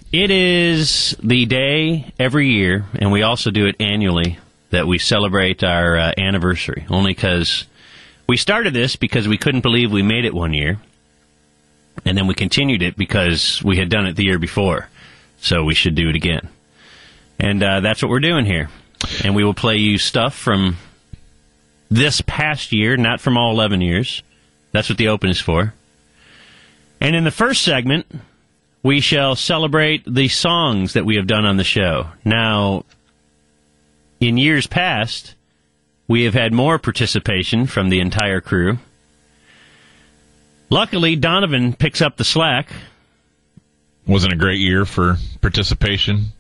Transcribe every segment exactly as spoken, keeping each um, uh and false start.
It is the day every year, and we also do it annually, that we celebrate our uh, anniversary, only because we started this because we couldn't believe we made it one year, and then we continued it because we had done it the year before, so we should do it again. And uh, that's what we're doing here. And we will play you stuff from this past year, not from all eleven years. That's what the open is for. And in the first segment, we shall celebrate the songs that we have done on the show. Now, in years past, we have had more participation from the entire crew. Luckily, Donovan picks up the slack. Wasn't a great year for participation.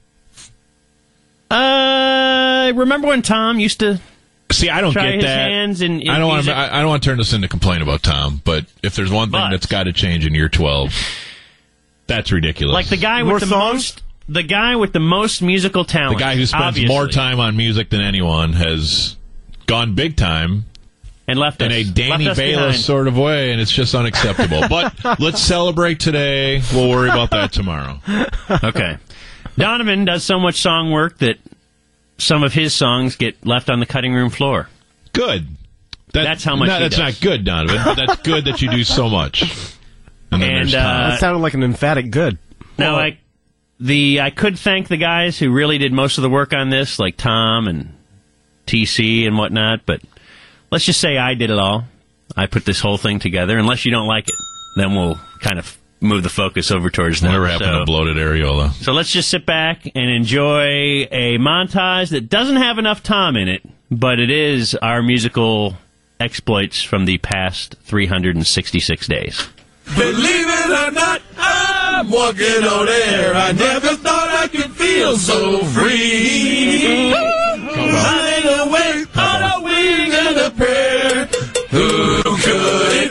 Uh, remember when Tom used to see? I don't try get his that. Hands in, in I don't want music? to. I don't want to turn this into complaint about Tom. But if there's one thing But- that's got to change in year twelve, that's ridiculous. Like the guy More with the songs? most, the guy with the most musical the talent. guy who spends obviously, more time on music than anyone has gone big time and left in us, a Danny left us Bayless behind. sort of way, and it's just unacceptable. But let's celebrate today. We'll worry about that tomorrow. Okay. Donovan does so much song work that some of his songs get left on the cutting room floor. Good. That, That's how much No, he that's does. not good, Donovan. But that's good that you do so much. And then And, there's uh, Tom. That sounded like an emphatic good. Now, I, the I could thank the guys who really did most of the work on this, like Tom and T C and whatnot, but let's just say I did it all. I put this whole thing together. Unless you don't like it, then we'll kind of move the focus over towards them. Whatever happened So- to bloated areola? So let's just sit back and enjoy a montage that doesn't have enough Tom in it, but it is our musical exploits from the past three hundred sixty-six days. Believe it or not, I'm walking on air. I never thought I could feel so free. Flying away on a wing and a prayer. Who could it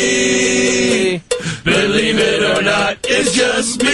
be? Believe it or not, it's just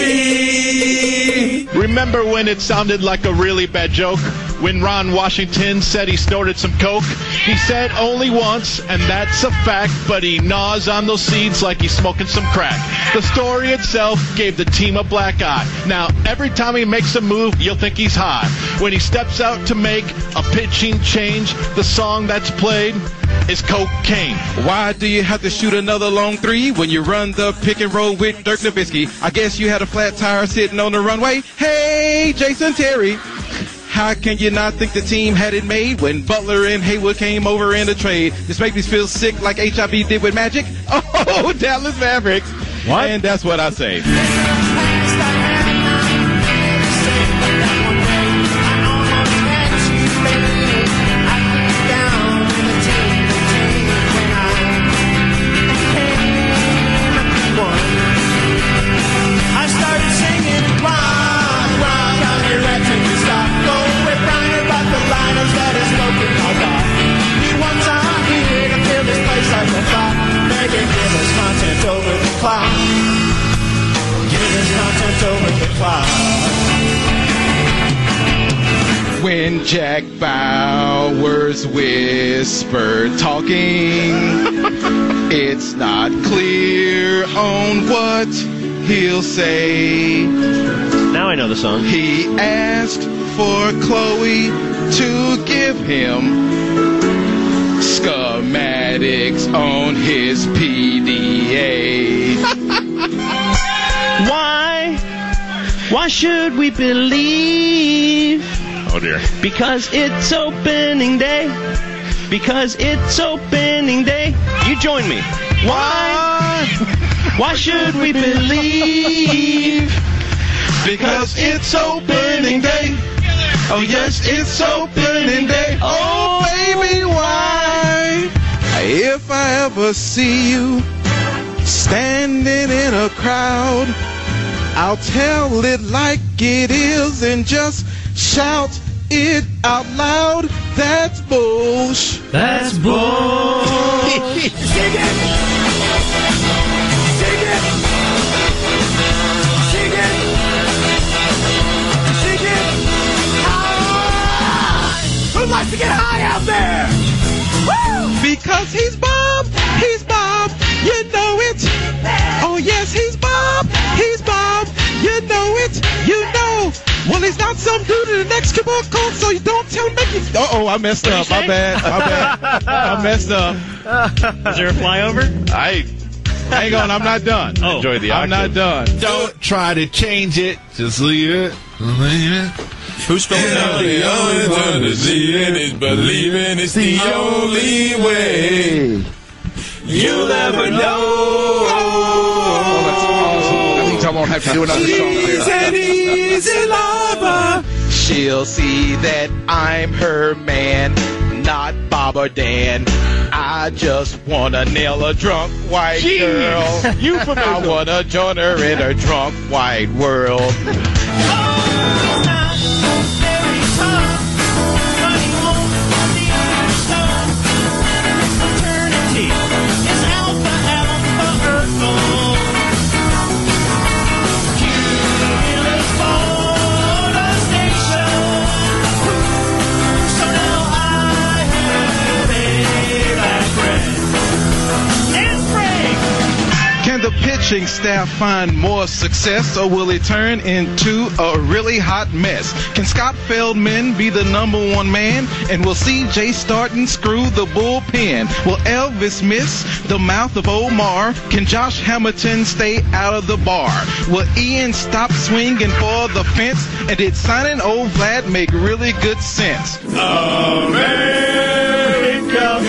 me. Remember when it sounded like a really bad joke? When Ron Washington said he snorted some coke? He said only once, and that's a fact, but he gnaws on those seeds like he's smoking some crack. The story itself gave the team a black eye. Now, every time he makes a move, you'll think he's high. When he steps out to make a pitching change, the song that's played is Cocaine. Why do you have to shoot another long three when you run the pick and roll with Dirk Nowitzki? I guess you had a flat tire sitting on the runway. Hey, Jason Terry. How can you not think the team had it made when Butler and Haywood came over in a trade? This makes me feel sick like H I V did with Magic. Oh, Dallas Mavericks. What? And that's what I say. I started singing rock, rock, Johnny Ratchet to stop. Go with Brian about the liners that is smoking all dark. We want time here to fill this place like a fire. Begging, give us content over the clock. Give us content over the clock. When Jack Bauer's whisper talking, it's not clear on what he'll say. Now I know the song. He asked for Chloe to give him schematics on his P D A. Why? Why should we believe? Oh, dear. Because it's opening day. Because it's opening day. You join me. Why? Why should we believe? Because it's opening day. Oh yes, it's opening day. Oh baby, why? If I ever see you standing in a crowd, I'll tell it like it is and just shout it out loud. That's bullshit. That's bull. Sing it! Sing it! Sing it! Sing it! High! Who likes to get high out there? Woo! Because he's Bob, he's Bob, you know it. Oh yes, he's Bob, he's Bob, you know it, you Well, he's not some dude in the next cubicle, so you don't tell Mickey. Uh-oh, I messed up. My bad. My bad. I messed up. Is there a flyover? I hang on. I'm not done. Oh. Enjoy the I'm octave. not done. Don't try to change it. Just leave it. Leave it. Who's spelling that? The only one to see it is believing. It's the only way you'll ever know. Oh, that's awesome. That means I won't have to do another song She's there. an easy lover. She'll see that I'm her man, not Bob or Dan. I just wanna nail a drunk white Jeez. girl. Euphemism. I wanna join her in her drunk white world. Can the pitching staff find more success, or will it turn into a really hot mess? Can Scott Feldman be the number one man, and will C J Starton screw the bullpen? Will Elvis miss the mouth of Omar? Can Josh Hamilton stay out of the bar? Will Ian stop swinging for the fence? And did signing old Vlad make really good sense? America,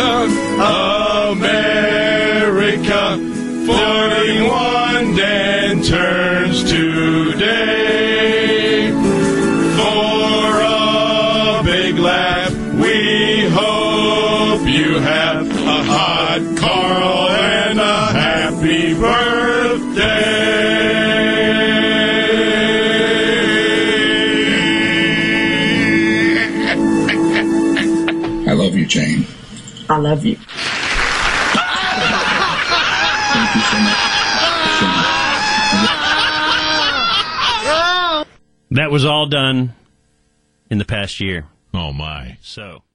America, forty-one Dan turns today. For a big laugh, we hope you have a hot Carl and a happy birthday. I love you, Jane. I love you. Thank you so much. That was all done in the past year. Oh, my. So.